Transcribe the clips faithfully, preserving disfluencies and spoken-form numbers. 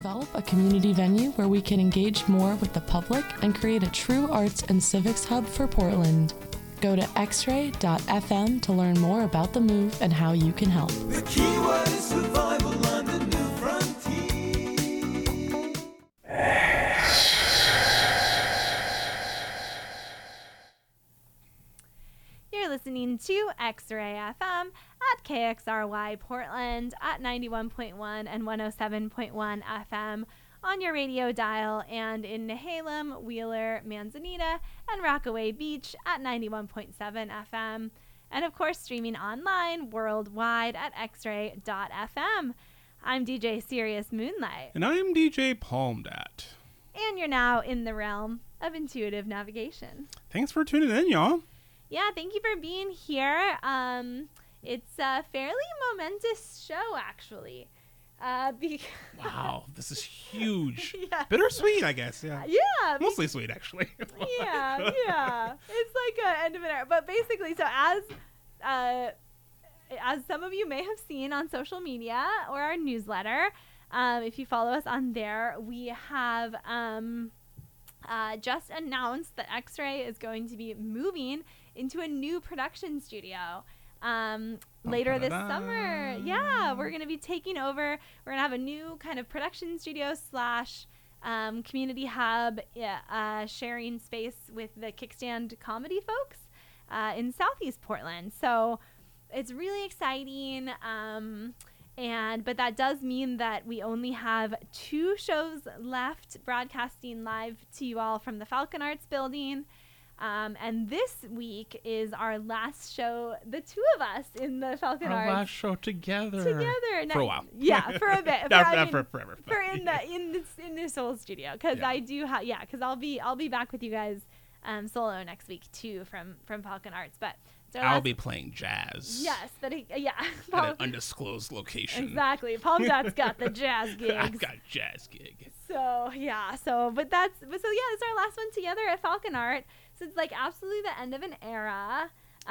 Develop a community venue where we can engage more with the public and create a true arts and civics hub for Portland. Go to x ray dot f m to learn more about the move and how you can help. The keyword is survival on the new frontier. You're listening to X-Ray F M at K X R Y Portland at ninety-one point one and one oh seven point one F M on your radio dial, and in Nehalem, Wheeler, Manzanita, and Rockaway Beach at ninety-one point seven F M, and of course streaming online worldwide at x ray dot f m. I'm D J Sirius Moonlight. And I'm D J Palmdat. And you're now in the realm of intuitive navigation. Thanks for tuning in, y'all. Yeah, thank you for being here. Um, it's a fairly momentous show, actually. Uh, because wow, this is huge. Yeah. Bittersweet, I guess. Yeah. Yeah. Mostly sweet, actually. yeah, yeah. It's like a end of an era. But basically, so as uh, as some of you may have seen on social media or our newsletter, um, if you follow us on there, we have um, uh, just announced that X-Ray is going to be moving into a new production studio um, later this summer. Yeah, we're going to be taking over. We're going to have a new kind of production studio slash um, community hub yeah, uh, sharing space with the Kickstand comedy folks uh, in Southeast Portland. So it's really exciting. Um, and but that does mean that we only have two shows left broadcasting live to you all from the Falcon Arts building. Um, and this week is our last show, the two of us in the Falcon Our Arts. last show together. Together. For a while. Yeah, for a bit. For, Not, I not mean, for forever. For in the in this in this whole studio, because Yeah. I do have yeah, because I'll be I'll be back with you guys um, solo next week too from from Falcon Arts, but so I'll last, be playing jazz. yes, but it, yeah, At Paul, an undisclosed location. exactly. Palmdat's got the jazz gigs. I've got a jazz gig. So yeah, so but that's but so yeah, it's our last one together at Falcon Art. So it's like absolutely the end of an era.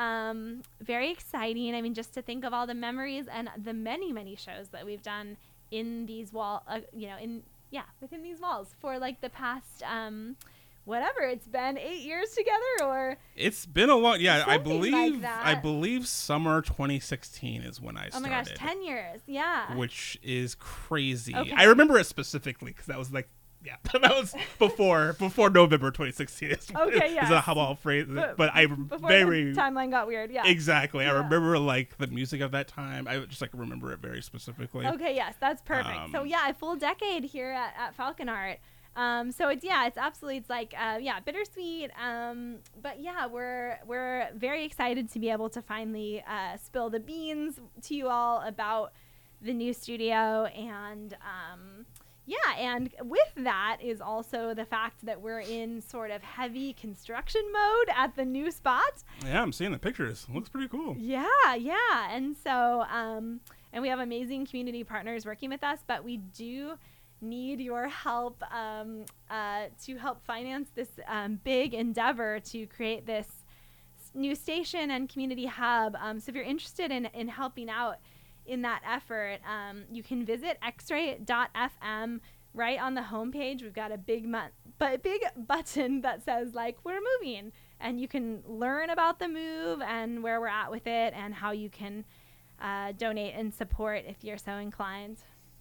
Um, very exciting. I mean, just to think of all the memories and the many many shows that we've done in these wall, uh, you know, in yeah within these walls for like the past um, whatever it's been eight years together or. It's been a long yeah. I Something like believe that. I believe summer twenty sixteen is when I Oh started. my gosh, ten years. Yeah. Which is crazy. Okay. I remember it specifically because that was like, yeah, that was before before November twenty sixteen. Is, Okay, is yes. how I'll phrase it. But- But I Before very the timeline got weird. Yeah. exactly. Yeah. I remember like the music of that time. I just like remember it very specifically. Okay, yes, that's perfect. Um, so yeah, a full decade here at, at Falcon Art. Um, so it's yeah, it's absolutely it's like uh, yeah, bittersweet. Um, but yeah, we're we're very excited to be able to finally uh, spill the beans to you all about the new studio, and um, yeah, and with that is also the fact that we're in sort of heavy construction mode at the new spot. Yeah, I'm seeing the pictures. It looks pretty cool. Yeah, yeah. And so, um, and we have amazing community partners working with us, but we do need your help um, uh, to help finance this um, big endeavor to create this s- new station and community hub. Um, so if you're interested in, in helping out in that effort, um, you can visit x ray dot f m. Right on the homepage, we've got a big mu- but big button that says like we're moving, and you can learn about the move and where we're at with it and how you can uh, donate and support if you're so inclined.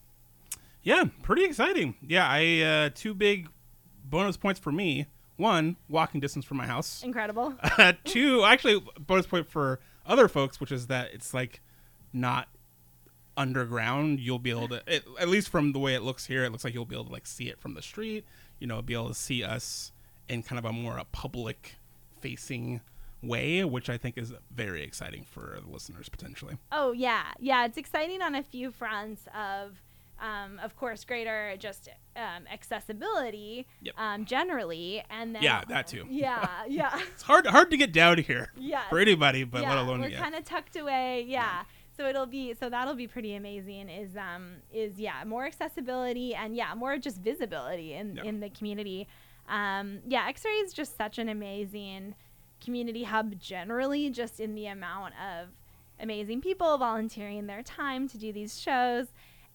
Yeah, pretty exciting. Yeah, I uh, two big bonus points for me. One, walking distance from my house. Incredible. Uh, two, actually, bonus point for other folks, which is that it's like not underground. You'll be able to, it, at least from the way it looks here, it looks like you'll be able to like see it from the street. You know, be able to see us in kind of a more a public facing way, which I think is very exciting for the listeners potentially. Oh yeah, yeah. It's exciting on a few fronts of. Um, of course, greater just um, accessibility Yep. um, generally, and then Yeah, that too. Yeah, yeah, It's hard hard to get down here yeah. for anybody, but yeah, let alone we're yeah. kind of tucked away. Yeah, so it'll be so that'll be pretty amazing. Is um is yeah more accessibility and yeah more just visibility in Yeah. in the community. Um, yeah, X-Ray is just such an amazing community hub generally, just in the amount of amazing people volunteering their time to do these shows.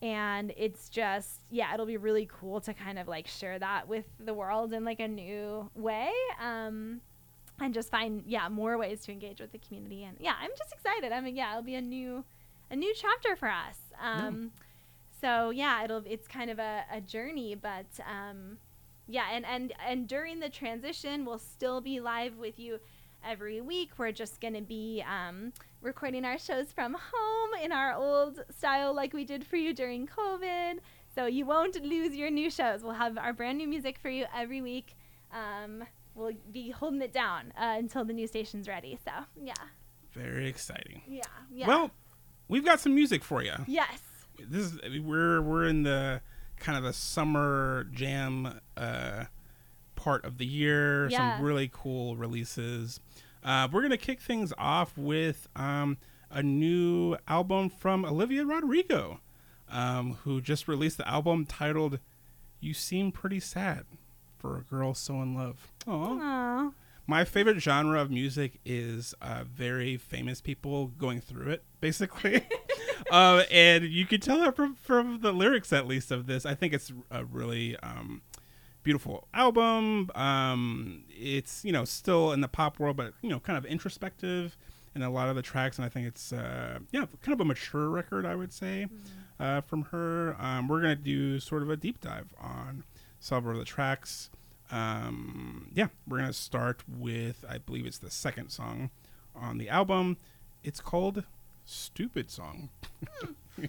And it's just, yeah, it'll be really cool to kind of like share that with the world in like a new way. Um, and just find, yeah, more ways to engage with the community. And yeah, I'm just excited. I mean, yeah, it'll be a new, a new chapter for us. Um, yeah. So yeah, it'll, it's kind of a, a journey, but, um, yeah. And, and, and during the transition, we'll still be live with you every week. We're just going to be, um, recording our shows from home in our old style like we did for you during COVID. So you won't lose your new shows. We'll have our brand new music for you every week. Um, we'll be holding it down uh, until the new station's ready. So, yeah. Very exciting. Yeah. yeah. Well, we've got some music for you. Yes. This is we're we're in the kind of the summer jam uh, part of the year. Yeah. Some really cool releases. Uh, we're going to kick things off with um, a new album from Olivia Rodrigo, um, who just released the album titled You Seem Pretty Sad for a Girl So in Love. Aww. Aww. My favorite genre of music is uh, very famous people going through it, basically. uh, and you can tell that from, from the lyrics, at least, of this. I think it's a really... Um, beautiful album. Um, it's, you know, still in the pop world, but, you know, kind of introspective in a lot of the tracks. And I think it's, uh, yeah, kind of a mature record, I would say, mm-hmm. uh, from her. Um, we're going to do sort of a deep dive on several of the tracks. Um, yeah, we're going to start with, I believe it's the second song on the album. It's called Stupid Song. yeah.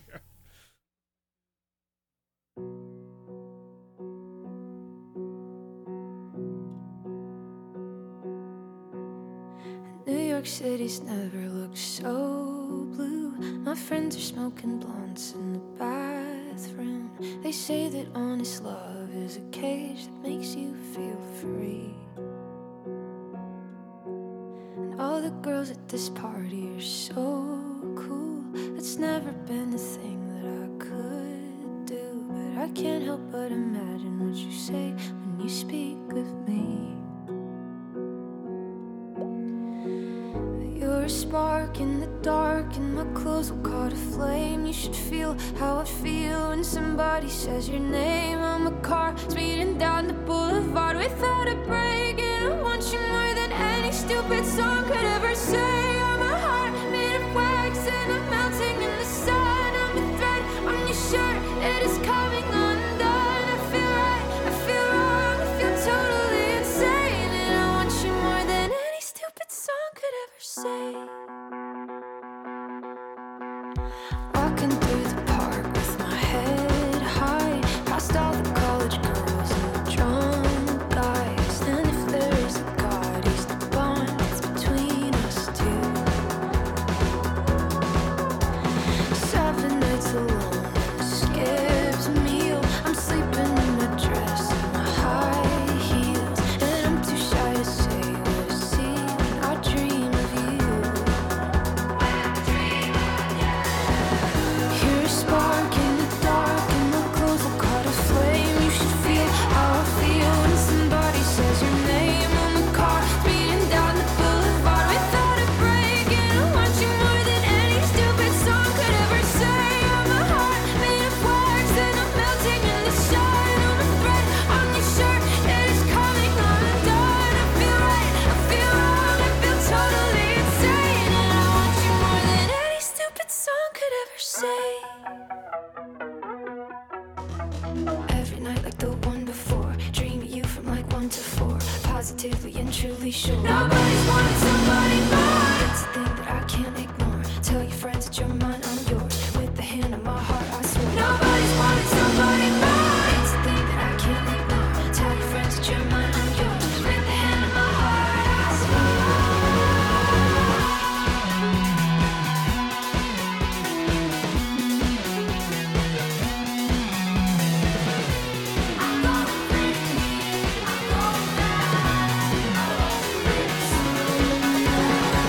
New York City's never looked so blue. My friends are smoking blunts in the bathroom. They say that honest love is a cage that makes you feel free. And all the girls at this party are so cool. It's never been a thing that I could do, but I can't help but imagine what you say when you speak of me. You're a spark in the dark, and my clothes will caught a flame. You should feel how I feel when somebody says your name. I'm a car speeding down the boulevard without a break, and I want you more than any stupid song could ever say. I'm a heart made of wax, and I'm melting in the sun. I'm a thread on your shirt, it is coming undone. I feel right, I feel wrong, I feel totally insane, and I want you more than any stupid song could ever say. Walking through the park with my head high, past all the college girls and the drunk guys. And if there is a God, he's the bond that's between us two. Seven nights alone and a skipped meal. I'm sleeping in my dress and my high heels, and I'm too shy to say what I see when I dream of you. You're a spark in the dark, and my clothes will caught a flame. You should feel how I feel when somebody says your name. I'm a car speeding down the boulevard without a break, and I want you more than any stupid song could ever say. I'm a heart made of wax, and I'm melting in the sun. I'm a thread on your shirt, it is coming undone. I feel right, I feel wrong, I feel totally insane, and I want you more than any stupid song could ever say. Every night like the one before, dream of you from like one to four, positively and truly sure nobody's wanted somebody more. It's a thing that I can't ignore. Tell your friends that you're mine, I'm yours. With the hand on my heart, I swear nobody's wanted somebody more. It's a thing that I can't ignore. Tell your friends that you're mine, I'm yours. With the hand on my heart, I swear.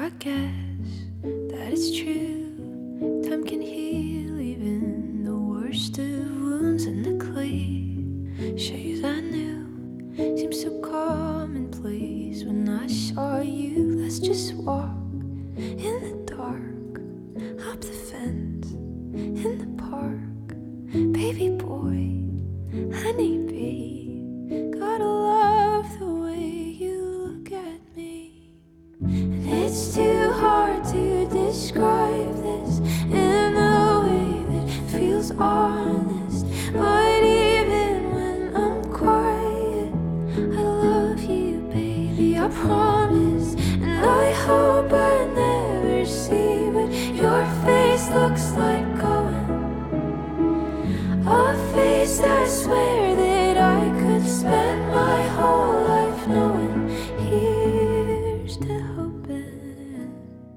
I guess that it's true. Time can heal even the worst of wounds, and the cliches I knew seemed so commonplace when I saw you. Let's just walk in the dark, hop the fence in the park. Baby boy, honeybee, gotta love the way you look at me. And it's too hard to describe this in a way that feels honest. But even when I'm quiet, I love you, baby, I promise. And I hope I never see what your face looks like going. A face I swear that I could spend my whole life knowing. Here's to hoping.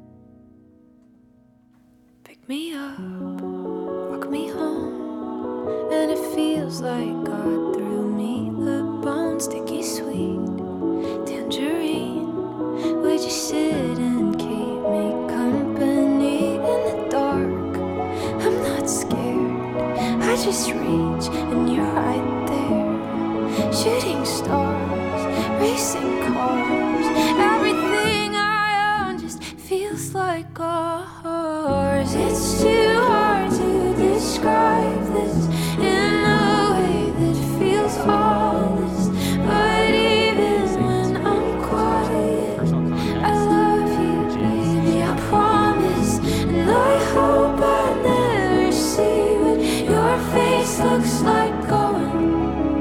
Pick me up, walk me home, and it feels like God threw me the bone. Sticky sweet tangerine, would you sit and keep me company in the dark? I'm not scared, I just reach and you're right there. Shooting stars, racing cars, everything I own just feels like ours. It's too hard to describe this in a way that feels honest. But even when I'm quiet, I love you, baby, I promise. And I hope I never see what your face looks like going.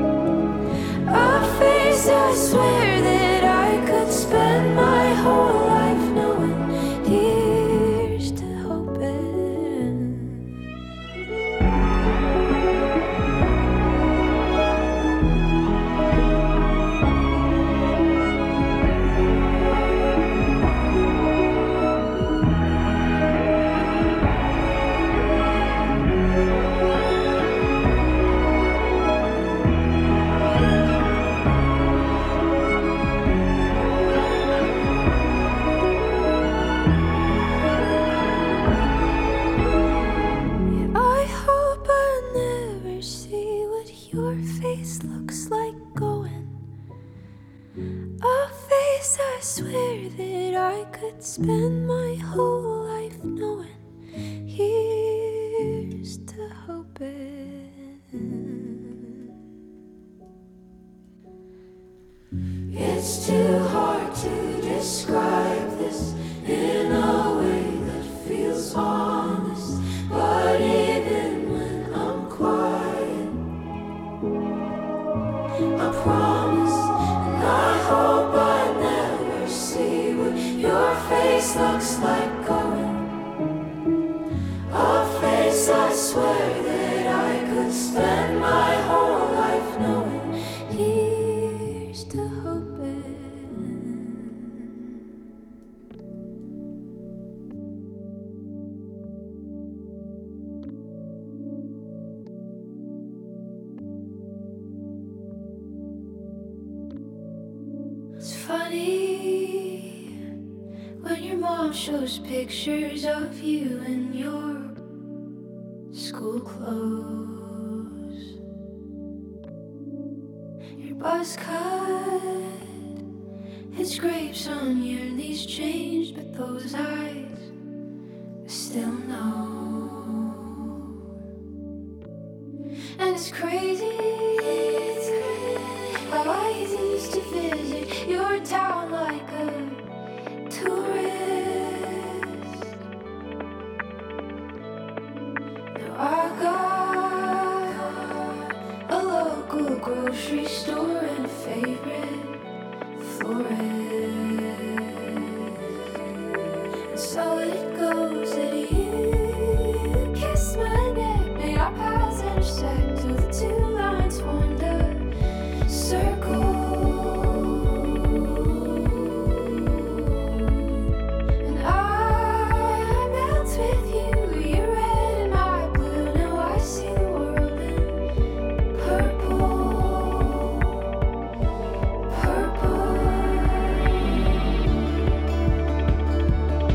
A face I swear that I could spend my whole life knowing. Here's to hoping. I hope I never see what your face looks like going. A face I swear that I could spend my whole life knowing. Here's to hoping. It's too hard to describe this in a way that feels honest. But even when I'm quiet, I promise. And I hope I never see what your face looks like going. A face I swear that I could spend my whole life knowing. Here's to hoping. It's funny when your mom shows pictures of you in your school clothes. Your buzz cut, it's grapes on your knees changed, but those eyes still know. And it's crazy how I used to visit your town like a tourist. Now I got a local grocery store and a favorite florist. And so it goes that you kiss my neck, made our paths intersect till the two lines formed a circle. And I melt with you, you're red and my blue. Now I see the world in purple, purple.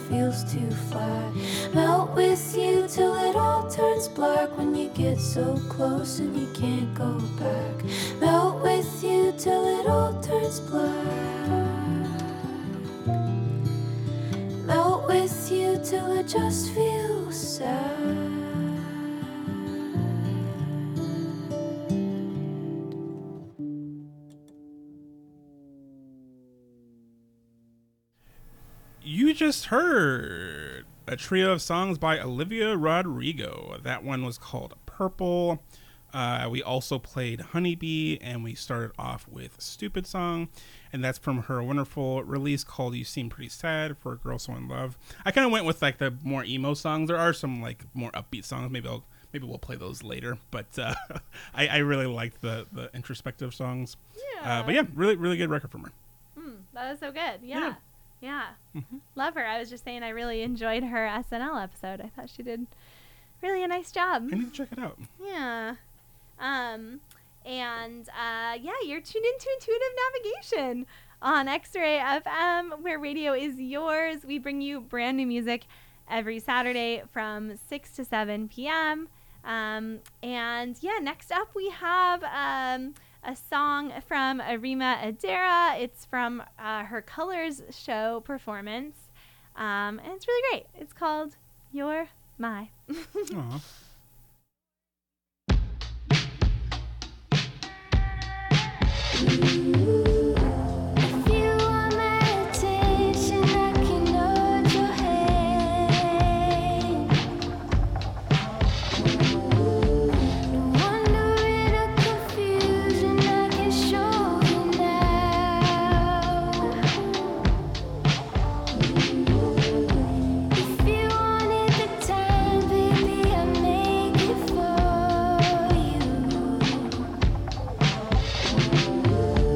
feels too flat. Melt with you till it all turns black. When you get so close and you can't go back. Melt with you till it all turns black. Melt with you till I just feel sad. You just heard a trio of songs by Olivia Rodrigo. That one was called Purple. Uh, we also played Honeybee, and we started off with Stupid Song, and that's from her wonderful release called You Seem Pretty Sad for a Girl So In Love. I kind of went with like the more emo songs. There are some like more upbeat songs. Maybe I'll maybe we'll play those later. But uh, I, I really liked the the introspective songs. Yeah. Uh, but yeah, really really good record from her. Mm, that was so good. Yeah. Yeah. Yeah. Mm-hmm. Love her. I was just saying I really enjoyed her S N L episode. I thought she did really a nice job. I need to check it out. Yeah. Um, and uh, yeah, you're tuned into Intuitive Navigation on X-Ray F M, where radio is yours. We bring you brand new music every Saturday from six to seven p.m. Um, and yeah, next up we have um, a song from Arima Adara. It's from uh, her Colors show performance. Um, and it's really great. It's called You're My. Aw. If you want my attention, I can hold your hand. No wonder in a confusion, I can show you now. If you wanted the time, baby, I'll make it for you.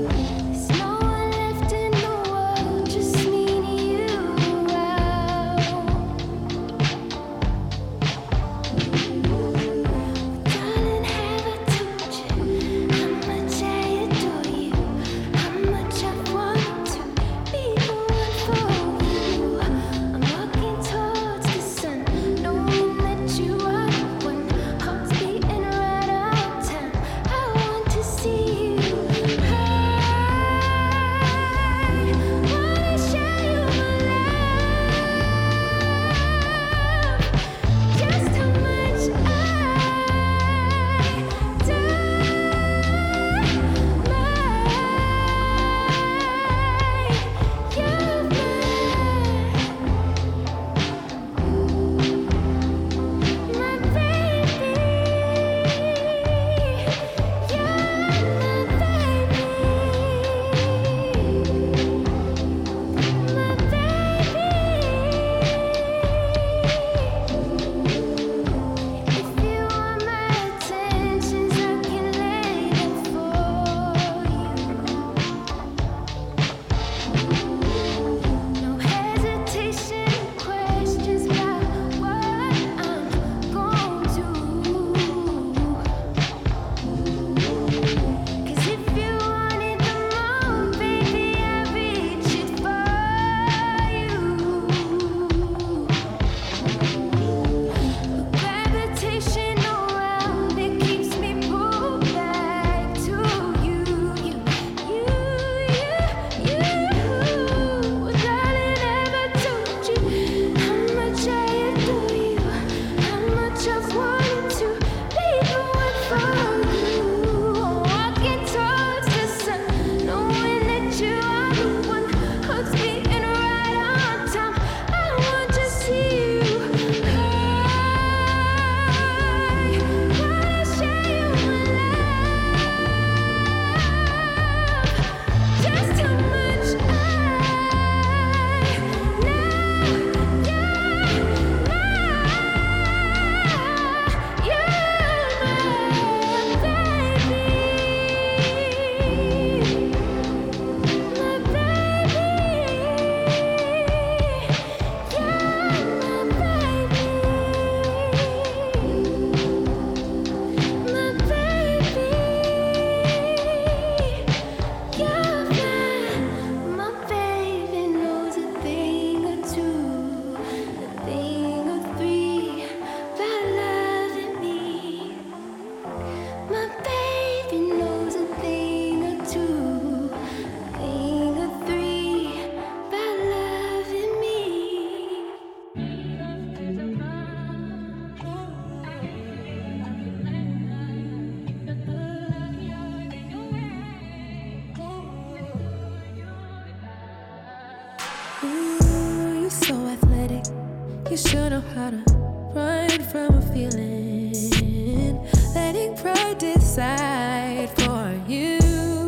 you should know how to run from a feeling. Letting pride decide for you.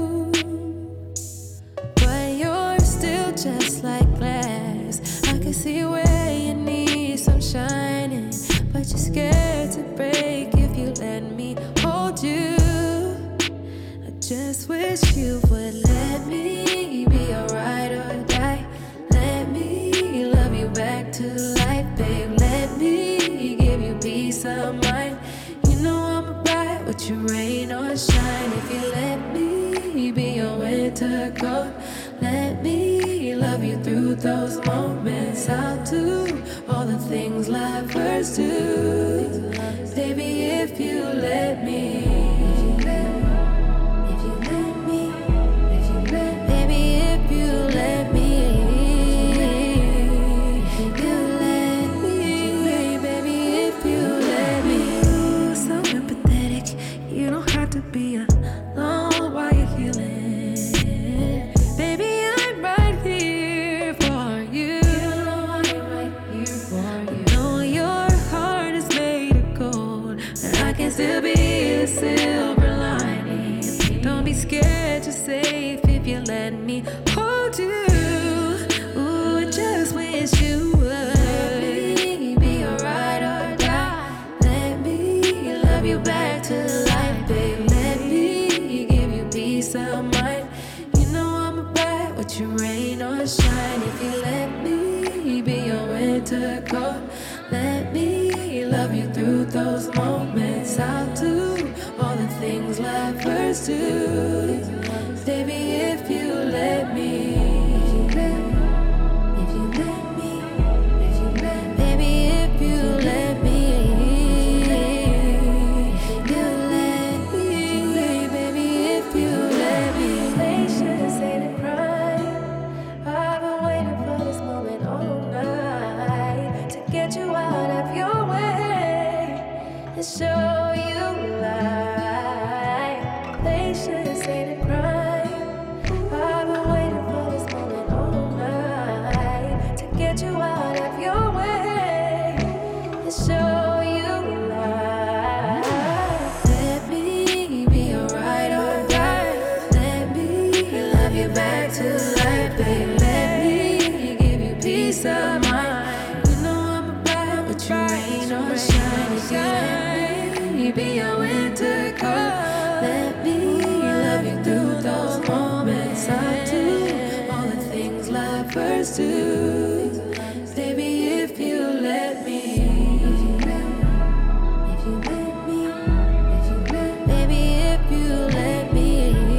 But you're still just like glass. I can see where you need some shining, but you're scared to break if you let me hold you. I just wish you would let me be your ride or die. Let me love you back to life, babe. Let me give you peace of mind. You know I'm right with your rain or shine. If you let me be your winter coat, let me love you through those moments. I'll do all the things lovers do, baby, if you let me. If you let me, if you let me, baby, if you let me. If you let me, baby, if you let me. You're so empathetic, you don't have to be alone while you're healing. Baby, I'm right here for you. You know I'm right here for you. Know your heart is made of gold, and I can still be the silver lining. Don't be scared, you're safe if you let me hold you. Ooh, I just wish you would. Let me be your ride or die. Let me love you back to life, babe. Let me give you peace of mind. You know I'm right with your rain or shine. If you let me be your winter coat, let me love you through those moments. I'll do all the things lovers do, baby, if you let me. If you let me, if you let me, baby, if you let me. If you let me, baby, if you let me. Patience ain't a crime. I've been waiting for this moment all night to get you out of your way and show you light. Patience ain't a crime. I've been waiting for this moment all night to get you out of your way and show you light. Let me be your ride or die. Let me love you back to life, babe. Let me give you peace of mind. You know I'm right with your rain or shine. If you let me be your winter coat, let me love you through those moments. I do all the things lovers do, baby, if you let me. If you let me, if you let me, baby, if you let me.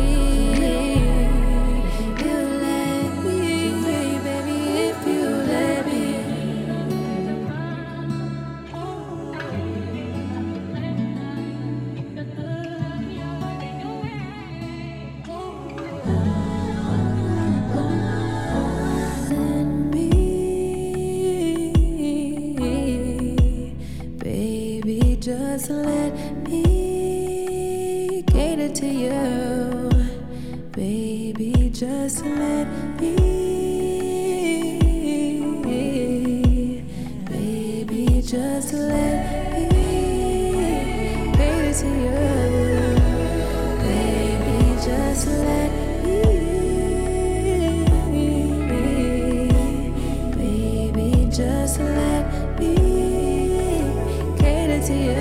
If you let me, baby, if you let me. Let me, baby, just let me cater to you. Baby, just let me. Baby, just let me cater to you. Baby, just let me. Baby, just let me cater to you.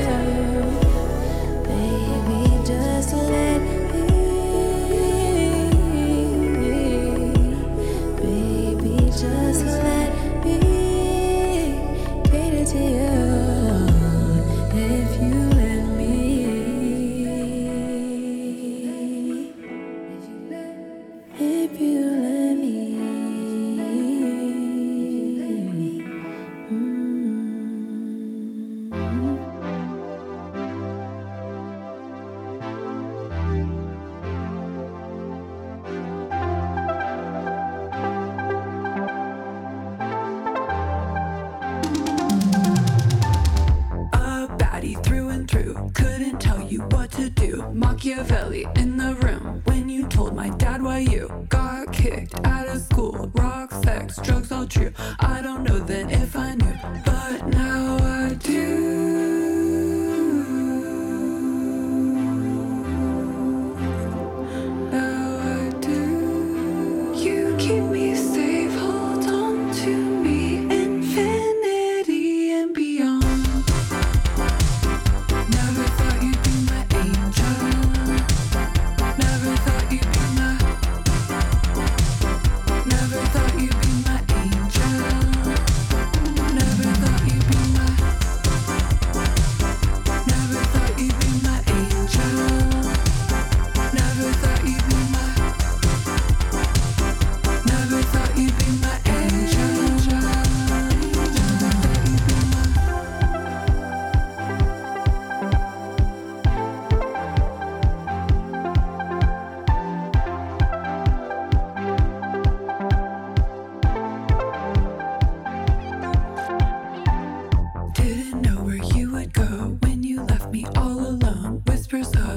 Baby, just let me. Baby, just let me cater to you. If you let me. If you let me. A baddie through and through, couldn't tell you what to do. Machiavelli in the room when you told my dad why you got kicked out of school. Rock, sex, drugs, all true. I don't know then if I knew, but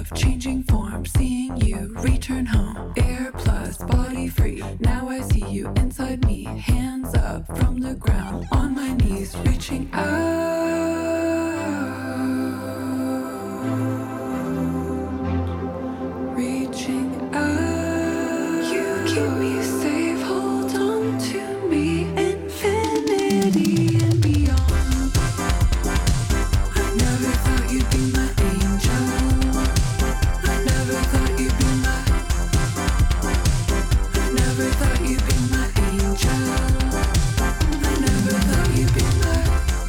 life changing form, seeing you return home. Air plus body free. Now I see you inside me. Hands up from the ground, on my knees, reaching out. Reaching out. You keep me safe, hold on to me. Infinity and beyond. I never thought you'd be my angel. I never thought you'd be my. I never thought you'd be my angel. I never thought you'd be my.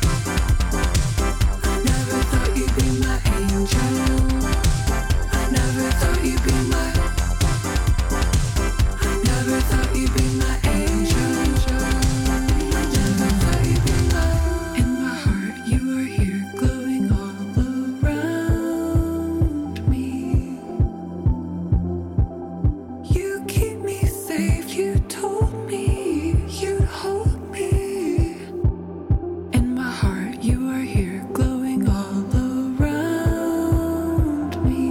I never thought you'd be my angel. I never thought you'd be my. I never thought you'd be my angel. I never thought you'd be my. In my heart, you are here, glowing all around me. You keep me safe. You told me you'd hold me. In my heart, you are here, glowing all around me.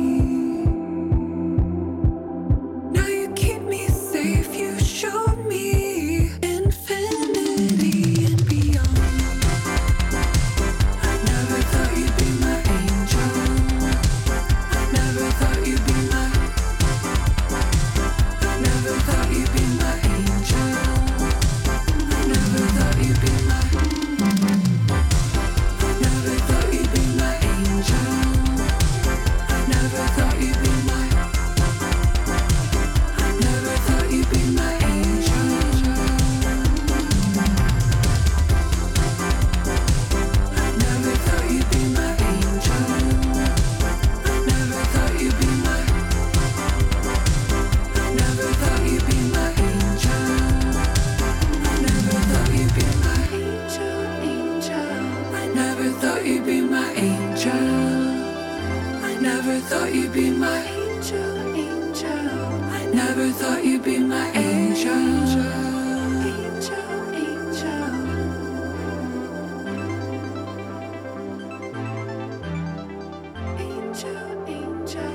Now you keep me safe. You showed me infinity and beyond. I never thought you'd be my angel. I never thought you'd be my. I never thought you'd be my angel. I never thought you'd be my. I never thought you'd be my angel. I never thought you'd be my. I never thought you'd be my angel. I never thought you'd be my angel. I never thought you'd be my. I never thought you'd be my angel. I never thought you'd be my angel, angel. I never thought you'd be my angel. I never thought you'd be my angel, angel. I never thought you'd be my angel, angel, angel. Angel, angel.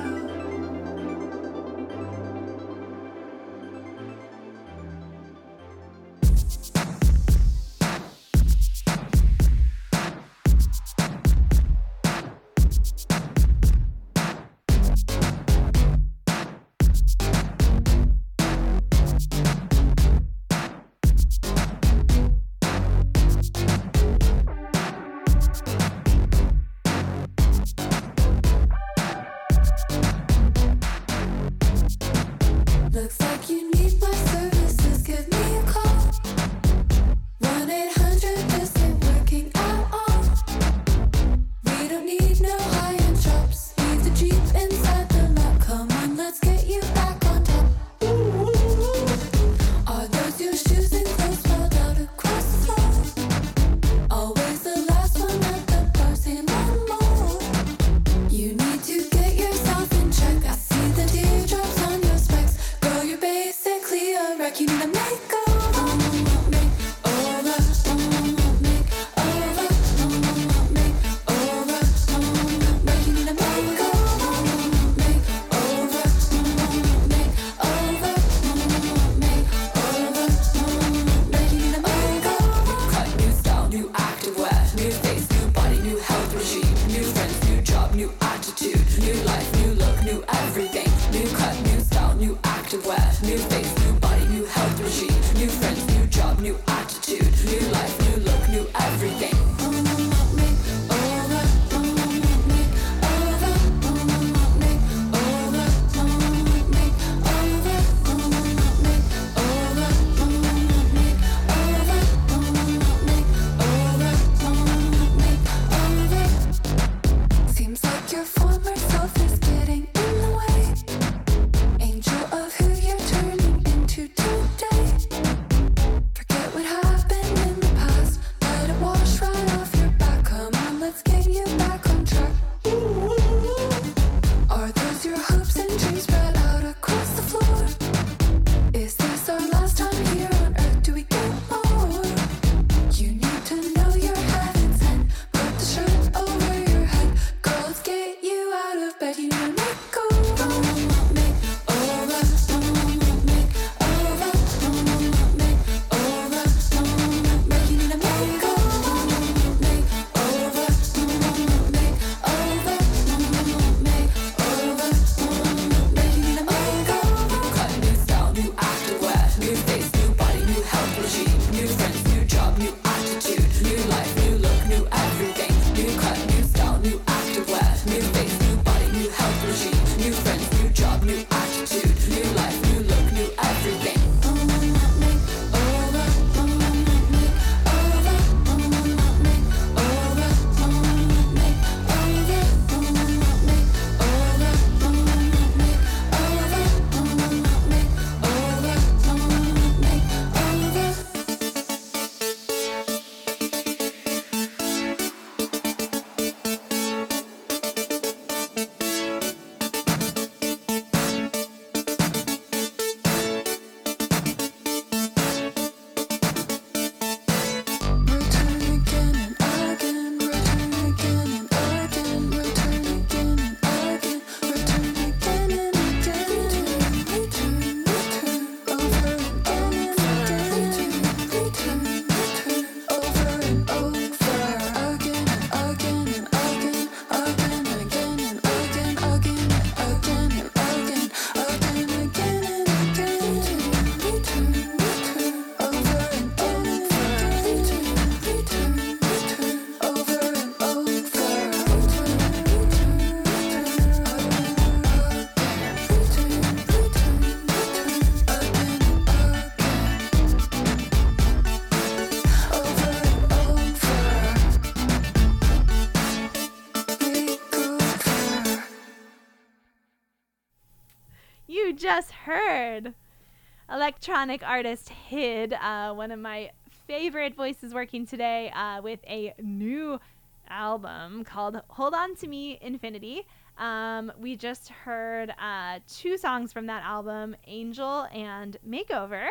just heard electronic artist Hid, uh, one of my favorite voices working today, uh, with a new album called Hold On To Me Infinity. Um, we just heard uh, two songs from that album, Angel and Makeover.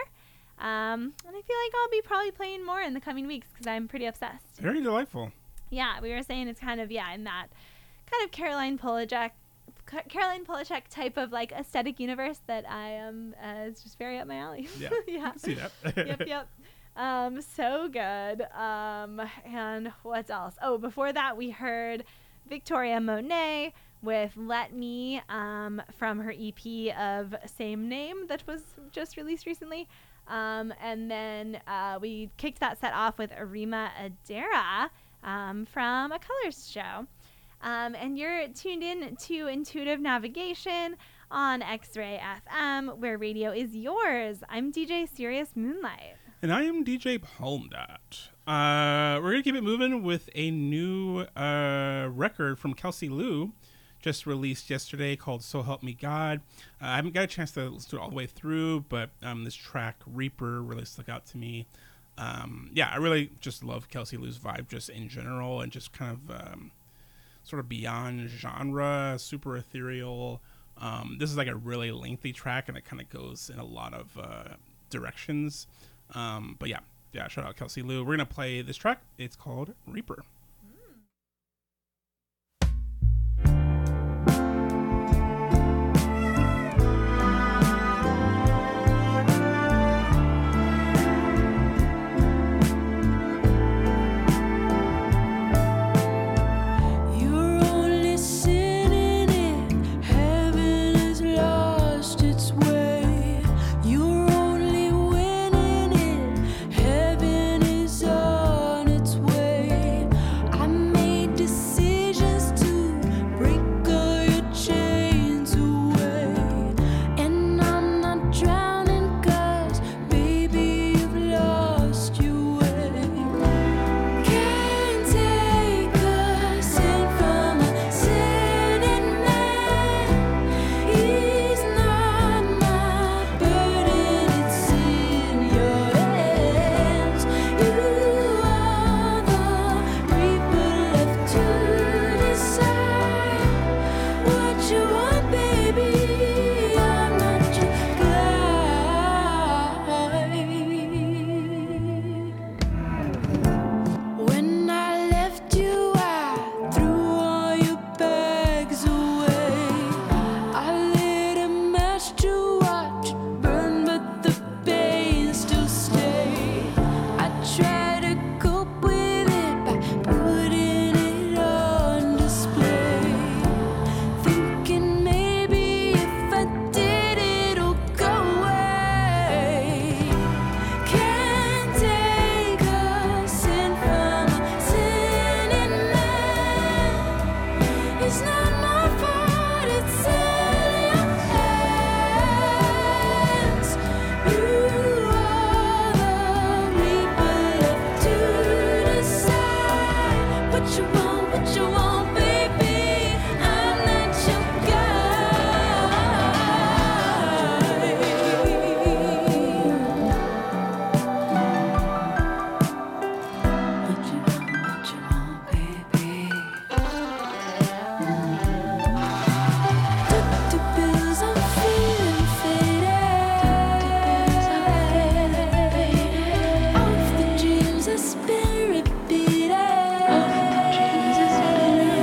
Um, and I feel like I'll be probably playing more in the coming weeks because I'm pretty obsessed. Very delightful. Yeah, we were saying it's kind of, yeah, in that kind of Caroline Polachek, Caroline Polachek type of like aesthetic universe that I am, uh, it's just very up my alley. Yeah, yeah. I can see that. yep, yep. Um, so good. Um, and what else? Oh, before that, we heard Victoria Monet with Let Me, um, from her E P of same name that was just released recently. Um, and then uh, we kicked that set off with Arima Adara, um, from A Colors Show. Um, and you're tuned in to Intuitive Navigation on X-Ray F M, where radio is yours. I'm D J Sirius Moonlight. And I am D J Palm Dot. Uh, we're going to keep it moving with a new uh, record from Kelsey Lu, just released yesterday, called So Help Me God. Uh, I haven't got a chance to listen to it all the way through, but um, this track, Reaper, really stuck out to me. Um, yeah, I really just love Kelsey Lu's vibe just in general, and just kind of um, sort of beyond genre, super ethereal. Um, this is like a really lengthy track, and it kind of goes in a lot of uh, directions. Um, but yeah, yeah, shout out Kelsey Lu. We're going to play this track. It's called Reaper. Spirit beating.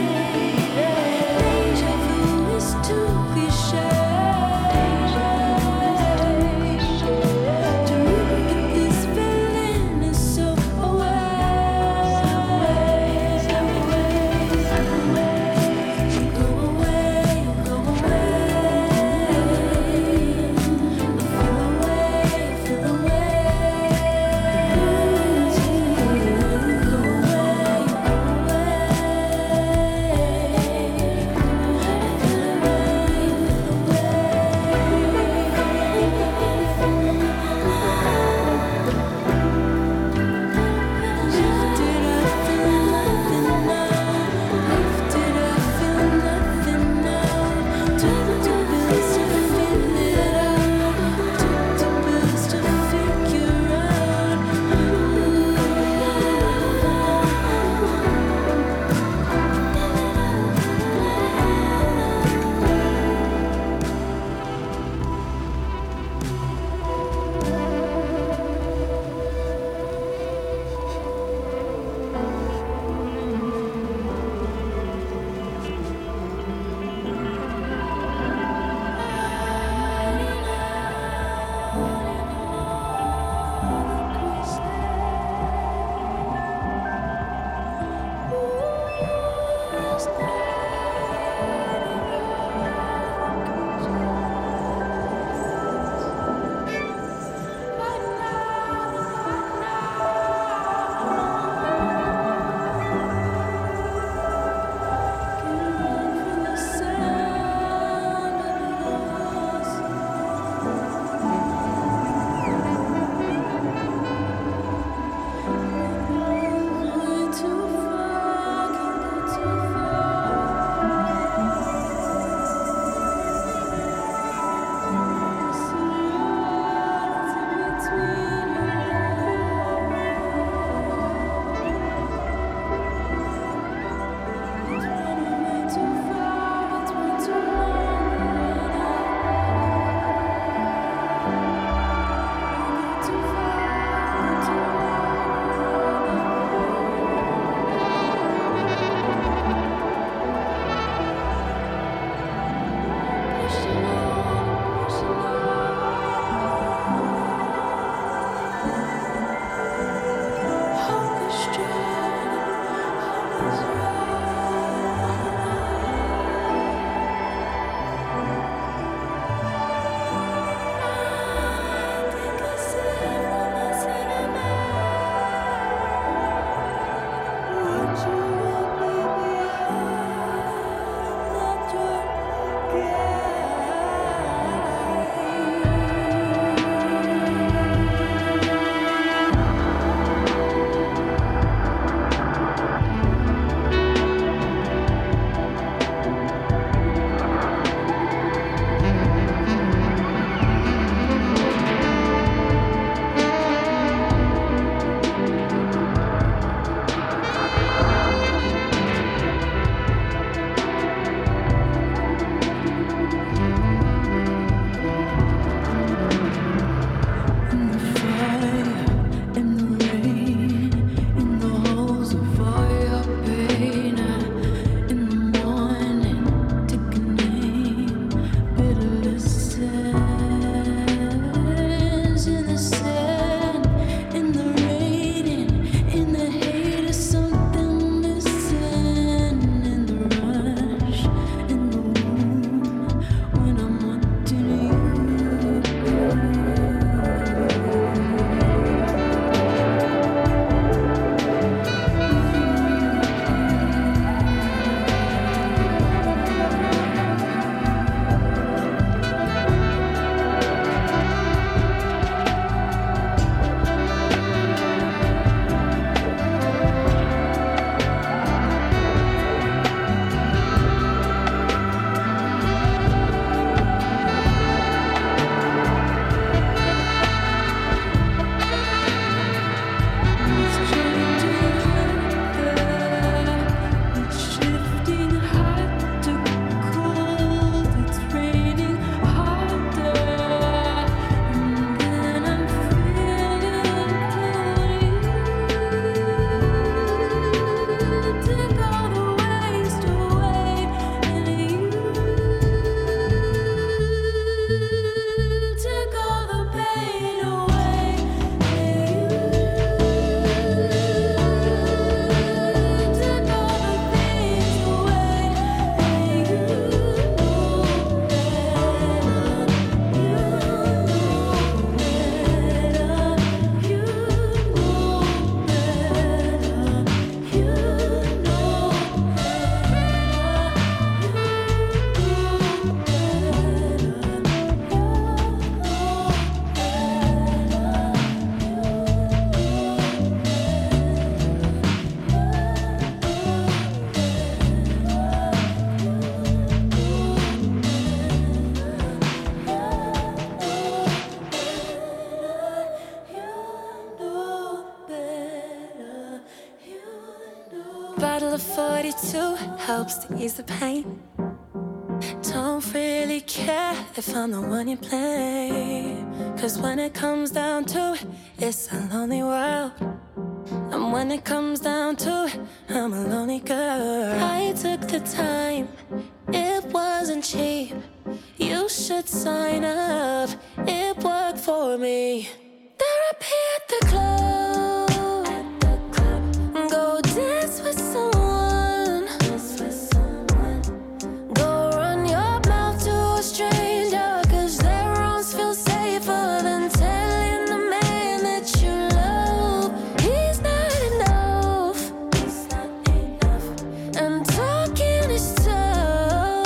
forty-two helps to ease the pain. Don't really care if I'm the one you play. Cause when it comes down to it, it's a lonely world. And when it comes down to it, I'm a lonely girl. I took the time, it wasn't cheap. You should sign up, it worked for me. Therapy at the club, at the club. Go dance with someone, dance with someone. Go run your mouth to a stranger, cause their arms feel safer than telling the man that you love he's not enough, he's not enough. And talking is tough,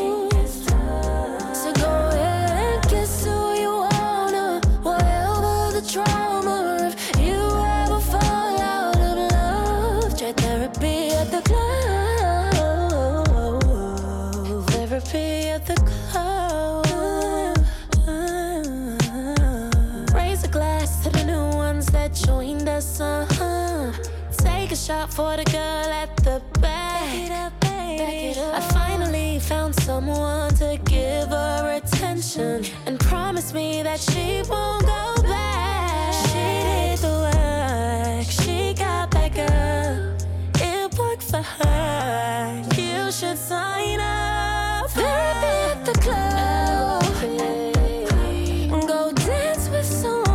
so go ahead and kiss who you wanna, whatever the trauma. If you ever fall out of love, try therapy at the club. Therapy at the club. Raise a glass to the new ones that joined us. Uh-huh. Take a shot for the girl at the back. Back it up, baby. I finally found someone to give her attention and promise me that she won't go back. She did the work, she got back up. It worked for her. You should sign up. Therapy at the club. Go dance with someone.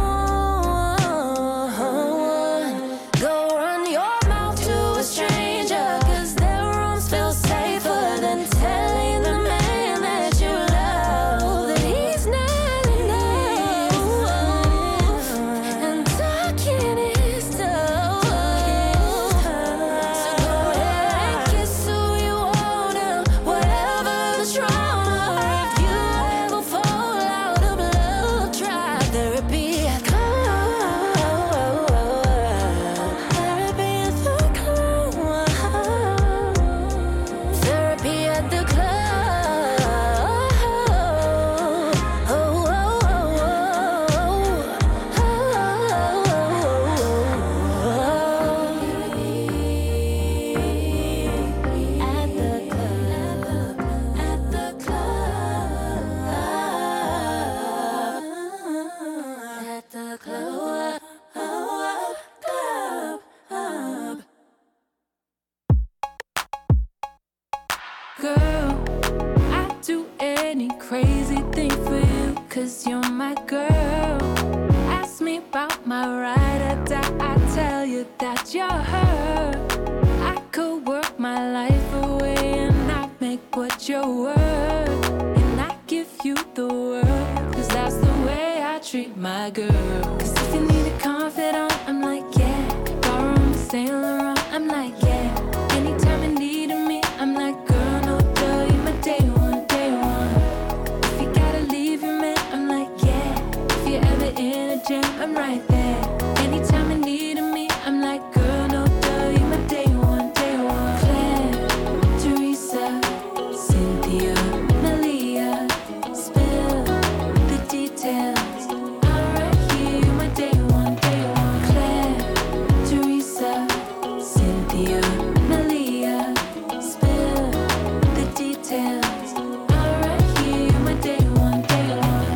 Go run your mouth to a stranger, cause their arms feel safer than telling the man that you love that he's not enough. And talking is tough. So go ahead and kiss who you wanna, whatever the trauma. If you ever fall out of love, try therapy at the club. Therapy at the club. Therapy at the club. Oh, oh, at the club, at the club, at the club, club. Girl, I'd do any crazy thing for you, cause you're my girl. Ask me about my ride or die, I tell you that you're her. I could work my life away and not make what you're worth, and I give you the world, cause that's the way I treat my girl. Cause if you need a confidant, I'm like, yeah. Borrow my Saint Laurent, I'm like, yeah. Anytime you need me, I'm like, girl, no duh, you my day one, day one. If you gotta leave your man, I'm like, yeah. If you're ever in a jam, I'm right there. Anytime you need me, I'm like, girl, no duh, you my day one, day one. Claire, Teresa, Cynthia, Malia, spill the details. I'm right here, you my day one, day one. Claire, Teresa, Cynthia, Malia, spill the details. I'm right here, you my day one, day one.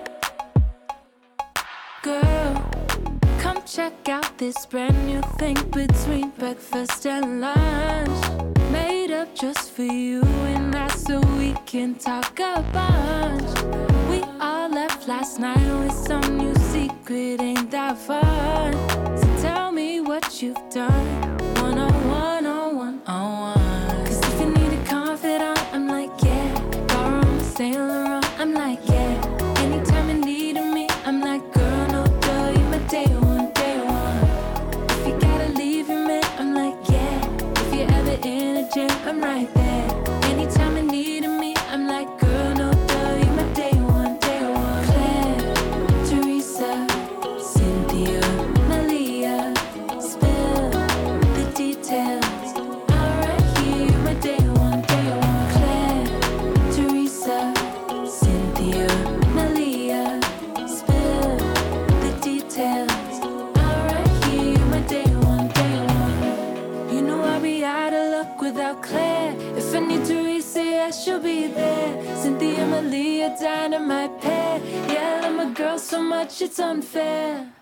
Girl, come check out this brand new thing between breakfast and lunch. Made up just for you and I, so we can talk a bunch. We all left last night with some new secret, ain't that fun? So tell me what you've done. One on one on one on one. Cause if you need a confidant, I'm like, yeah. Borrow my Saint Laurent, I'm like, yeah. Anytime you need me, I'm like, girl, no duh, you my day one, day one. If you gotta leave your man, I'm like, yeah. If you're ever in a jam, I'm right there. Anytime you need me, I'm like, girl, no duh, you my day one, day one. Claire, Teresa, Cynthia, Malia, spill the details. I'm right here, you my day one, day one. Claire, Teresa, Cynthia, Malia, spill the details. I'm right here, you my day one, day one. You know I be out of luck Claire. If I need to re-say, she'll be there. Cynthia, Malia, dynamite pair. Yeah, I love my girl so much it's unfair.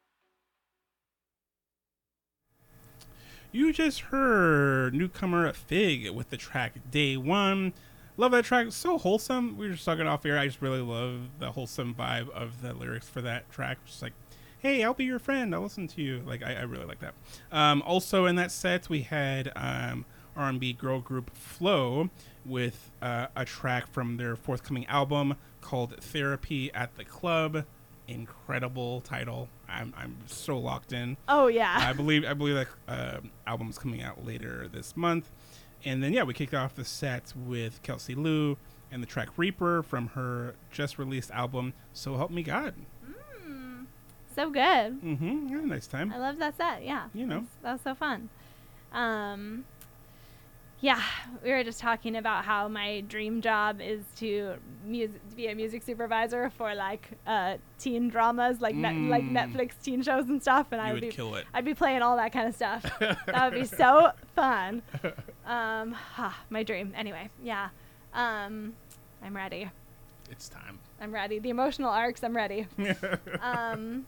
You just heard newcomer Fig with the track Day One. Love that track. So wholesome. We were just talking off air. I just really love the wholesome vibe of the lyrics for that track. Just like, hey, I'll be your friend. I'll listen to you. Like, I, I really like that. Um, also in that set, we had um, R and B girl group Flow with uh, a track from their forthcoming album called Therapy at the Club. Incredible title. I'm I'm so locked in. Oh yeah. I believe I believe that uh, album's coming out later this month. And then yeah, we kicked off the set with Kelsey Lou and the track Reaper from her just released album So Help Me God. Mm, so good. Mm-hmm. Had a nice time. I love that set. Yeah. You know. That was so fun. Um, yeah, we were just talking about how my dream job is to music, to be a music supervisor for like uh, teen dramas, like net, like Mm. Netflix teen shows and stuff, and You I would be kill it. I'd be playing all that kind of stuff. That would be so fun. Um, ah, my dream. Anyway, yeah. Um, I'm ready. It's time. I'm ready. The emotional arcs. I'm ready. um,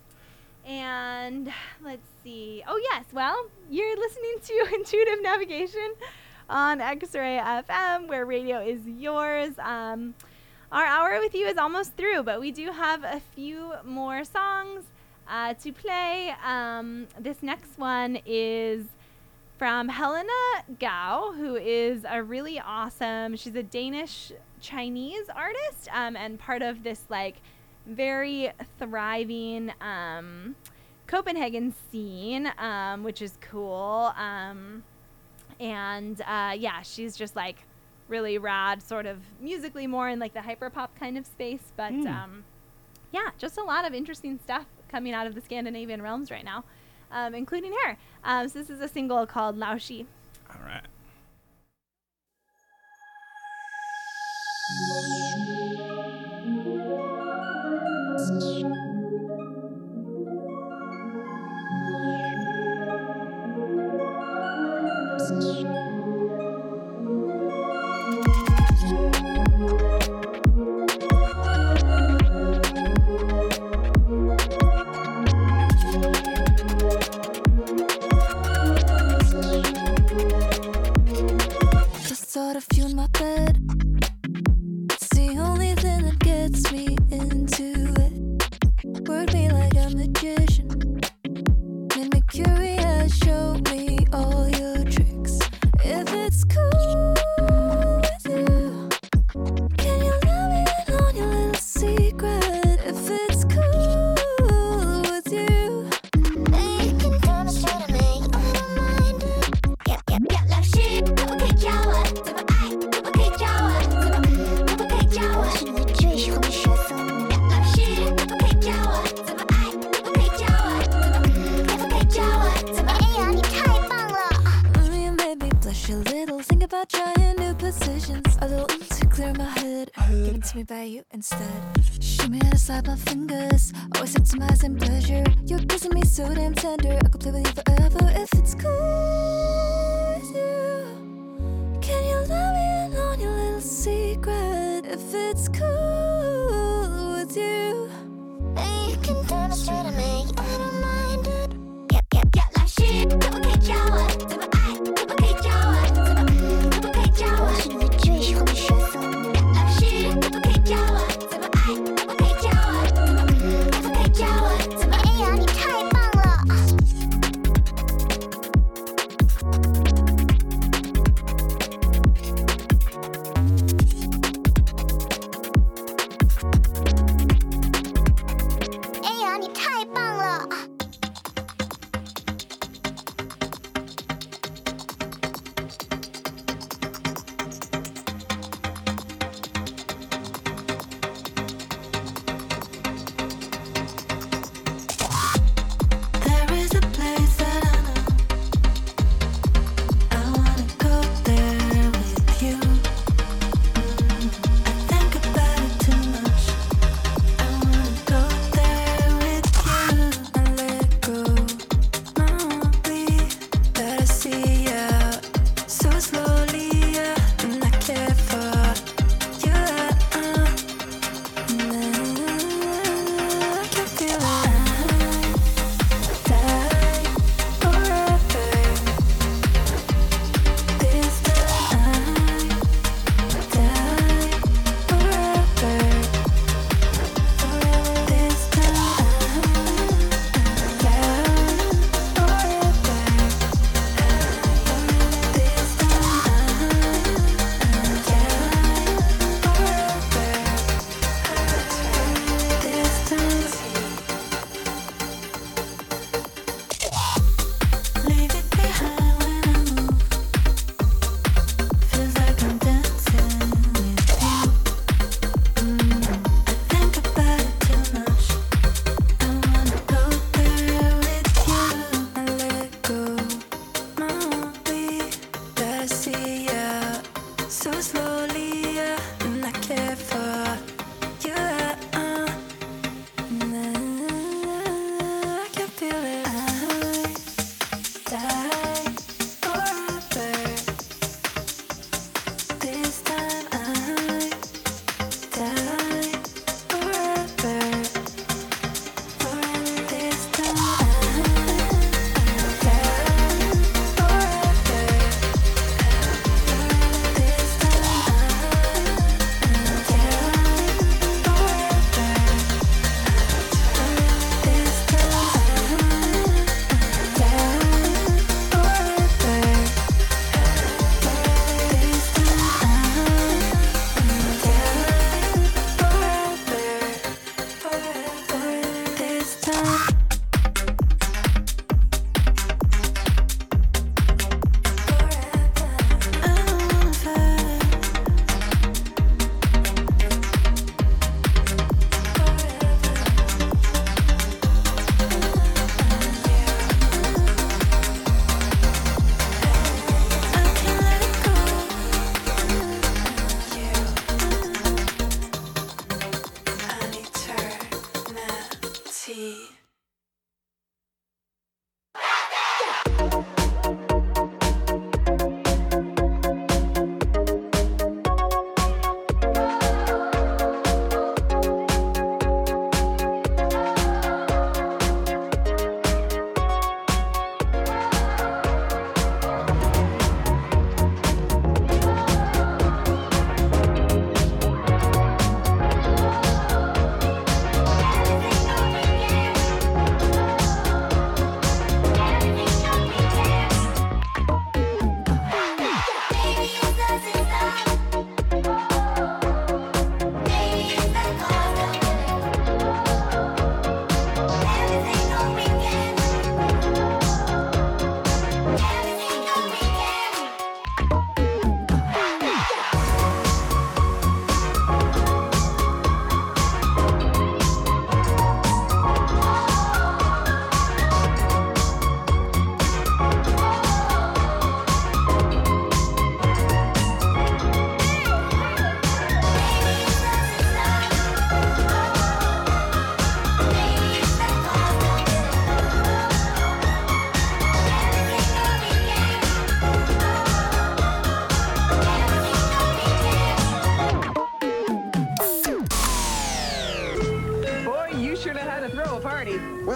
and let's see. Oh yes. Well, you're listening to Intuitive Navigation on X-Ray F M, where radio is yours. Um, our hour with you is almost through, but we do have a few more songs uh, to play. Um, this next one is from Helena Gao, who is a really awesome, she's a Danish Chinese artist, um, and part of this like very thriving um, Copenhagen scene, um, which is cool. Um, and uh, yeah, she's just like really rad, sort of musically more in like the hyper pop kind of space, but Mm. um, yeah, just a lot of interesting stuff coming out of the Scandinavian realms right now, um, including her. Um, so this is a single called Lao Shi. All right. Just sort of fuel my bed. It's the only thing that gets me into it. Work me like a magician. Made me curious, show me all your tricks. If it's cool with you, can you let me in on your little secret? If it's cool with you, then you can demonstrate to me. I don't mind it. Yeah, yeah, yeah, like shit. 그거 개자와,怎么爱？그거 개자와,怎么그거 개자와？我是你最喜欢的学生。Yeah, like shit. 그거 개자와，怎么爱？그거 개자와，怎么可不可以教我？怎么？哎呀，你太棒了！ Mm, you made me blush a little. Think about trying new positions. A little mm, to clear my head. Give it to me by you instead. Show me how to slide my fingers. Always optimizing pleasure. You're kissing me so damn tender. I could play with you forever if it's cool with you. Can you let me in on your little secret? If it's cool with you, then you can demonstrate to me. I don't mind it. Yeah, yeah, yeah, like shit. 可不可以教我怎么爱？可不可以教我怎么？可不可以教我？我是你最喜欢的学生。Yeah, like shit. 可不可以教我怎么爱？可不可以教我怎么？可不可以教我怎么？哎呀，你太棒了！ All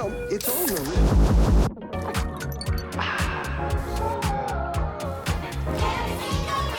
Well, it's over.